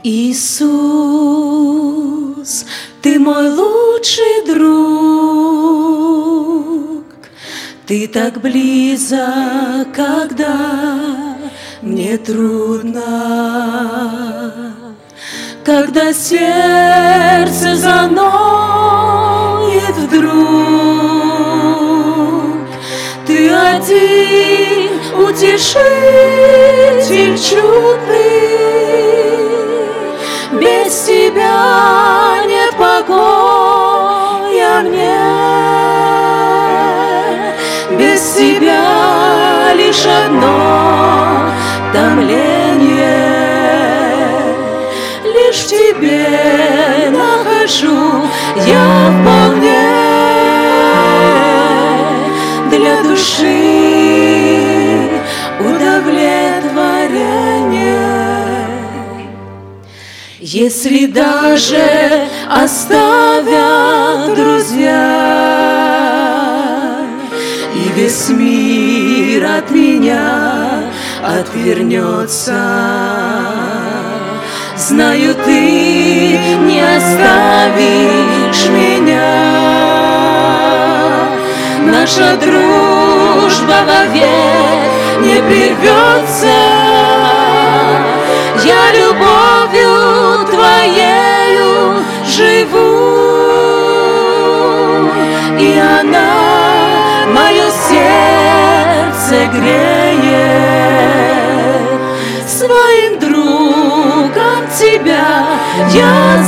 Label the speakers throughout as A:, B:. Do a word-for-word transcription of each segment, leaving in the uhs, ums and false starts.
A: Иисус, Ты мой лучший друг, Ты так близок, когда мне трудно, когда сердце заноет вдруг. Ты один утешитель чудный, без Тебя нет покоя мне, без Тебя лишь одно томление. Лишь в Тебе нахожу я вполне для души удовлетворение. Если даже оставят друзья, и весь мир от меня отвернется, знаю, Ты не оставишь меня. Наша дружба вовек не прервется. Я любовью Твоею живу, и она мое сердце греет. Своим другом Тебя я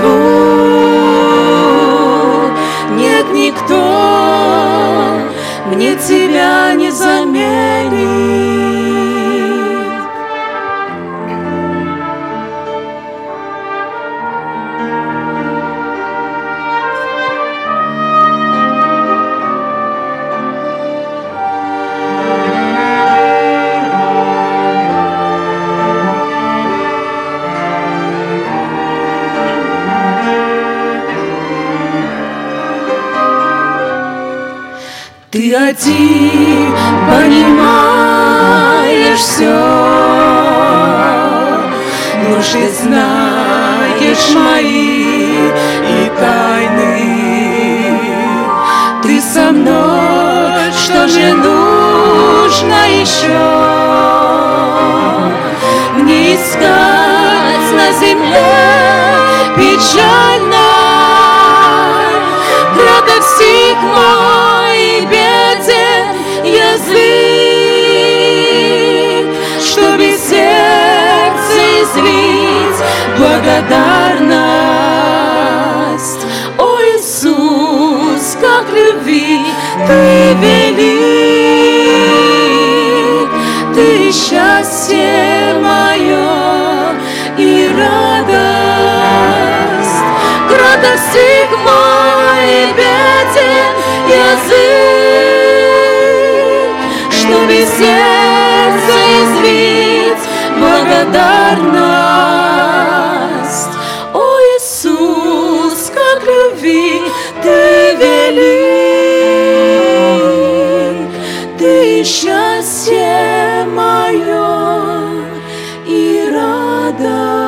A: зову. Нет никто мне Тебя не заменит. Ты один понимаешь все, нужды знаешь мои и тайны. Ты со мной, что же нужно еще мне искать на земле печально? Града всех мой беден язык, чтобы сердце излить благодарность. О, Иисус, как любви Ты велик, Ты счастье мое и радость. Града всех мой беден язык, чтобы сердце излить благодарность. О, Иисус, как любви Ты велик, Ты счастье мое и радость.